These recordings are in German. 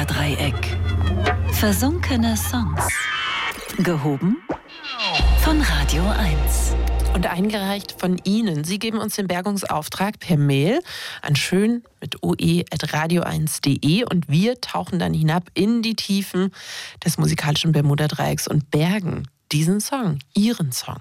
Bermuda-Dreieck. Versunkene Songs. Gehoben von Radio 1. Und eingereicht von Ihnen. Sie geben uns den Bergungsauftrag per Mail an schön mit oe@radio1.de und wir tauchen dann hinab in die Tiefen des musikalischen Bermuda-Dreiecks und bergen diesen Song, Ihren Song.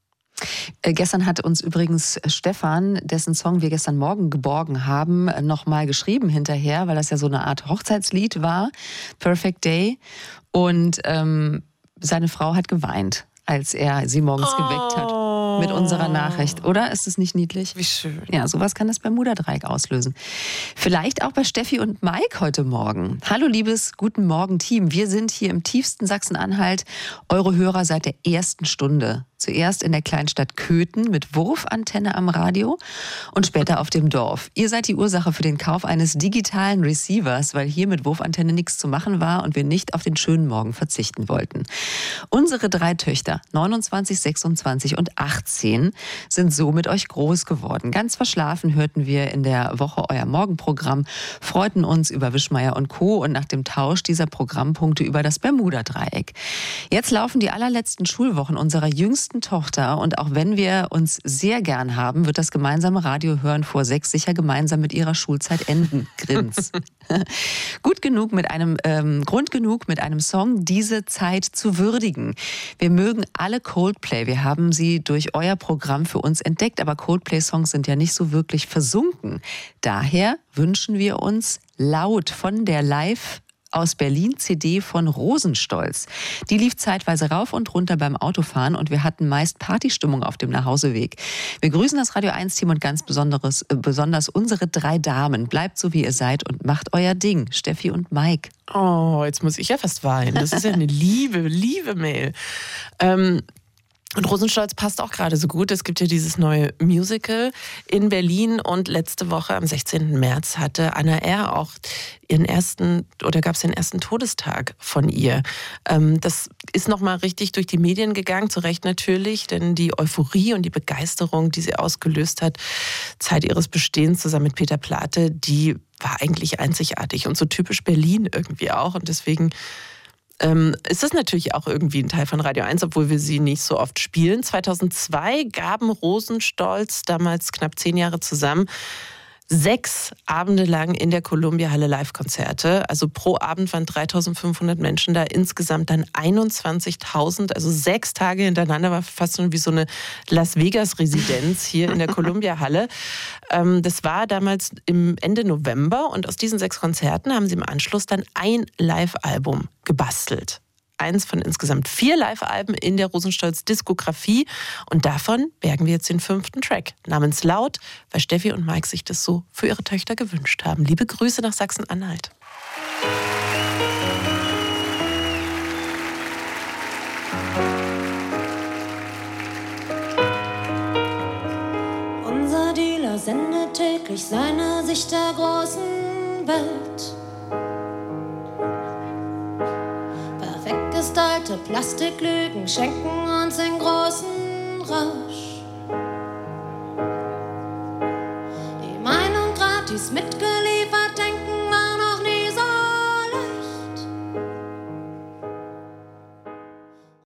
Gestern hat uns übrigens Stefan, dessen Song wir gestern Morgen geborgen haben, nochmal geschrieben hinterher, weil das ja so eine Art Hochzeitslied war, Perfect Day. Und seine Frau hat geweint, als er sie morgens geweckt hat mit unserer Nachricht. Oder? Ist es nicht niedlich? Wie schön. Ja, sowas kann das Bermuda-Dreieck auslösen. Vielleicht auch bei Steffi und Mike heute Morgen. Hallo liebes Guten Morgen Team. Wir sind hier im tiefsten Sachsen-Anhalt, eure Hörer seit der ersten Stunde. Zuerst in der Kleinstadt Köthen mit Wurfantenne am Radio und später auf dem Dorf. Ihr seid die Ursache für den Kauf eines digitalen Receivers, weil hier mit Wurfantenne nichts zu machen war und wir nicht auf den schönen Morgen verzichten wollten. Unsere 3 Töchter, 29, 26 und 18, sind so mit euch groß geworden. Ganz verschlafen hörten wir in der Woche euer Morgenprogramm, freuten uns über Wischmeier und Co. und nach dem Tausch dieser Programmpunkte über das Bermuda-Dreieck. Jetzt laufen die allerletzten Schulwochen unserer jüngsten Tochter und auch wenn wir uns sehr gern haben, wird das gemeinsame Radiohören vor 6 sicher gemeinsam mit ihrer Schulzeit enden. Grins. Grund genug mit einem Song, diese Zeit zu würdigen. Wir mögen alle Coldplay. Wir haben sie durch euer Programm für uns entdeckt, aber Coldplay-Songs sind ja nicht so wirklich versunken. Daher wünschen wir uns Laut von der Live aus Berlin CD von Rosenstolz. Die lief zeitweise rauf und runter beim Autofahren und wir hatten meist Partystimmung auf dem Nachhauseweg. Wir grüßen das Radio 1-Team und ganz besonders unsere 3 Damen. Bleibt so, wie ihr seid und macht euer Ding. Steffi und Mike. Oh, jetzt muss ich ja fast weinen. Das ist ja eine liebe Mail. Und Rosenstolz passt auch gerade so gut. Es gibt ja dieses neue Musical in Berlin und letzte Woche am 16. März hatte Anna R. auch gab es den ersten Todestag von ihr. Das ist nochmal richtig durch die Medien gegangen, zu Recht natürlich, denn die Euphorie und die Begeisterung, die sie ausgelöst hat, Zeit ihres Bestehens zusammen mit Peter Plate, die war eigentlich einzigartig und so typisch Berlin irgendwie auch und deswegen ist das natürlich auch irgendwie ein Teil von Radio 1, obwohl wir sie nicht so oft spielen. 2002 gaben Rosenstolz, damals knapp 10 Jahre zusammen, 6 Abende lang in der Columbia-Halle Live-Konzerte. Also pro Abend waren 3.500 Menschen da, insgesamt dann 21.000, also 6 Tage hintereinander, war fast schon wie so eine Las Vegas-Residenz hier in der Columbia-Halle. Das war damals im Ende November und aus diesen 6 Konzerten haben sie im Anschluss dann ein Live-Album gebastelt. Eins von insgesamt 4 Live-Alben in der Rosenstolz-Diskografie. Und davon bergen wir jetzt den 5. Track namens Laut, weil Steffi und Mike sich das so für ihre Töchter gewünscht haben. Liebe Grüße nach Sachsen-Anhalt. Unser Dealer sendet täglich seine Sicht der großen Welt. Gestylte Plastiklügen schenken uns den großen Rausch.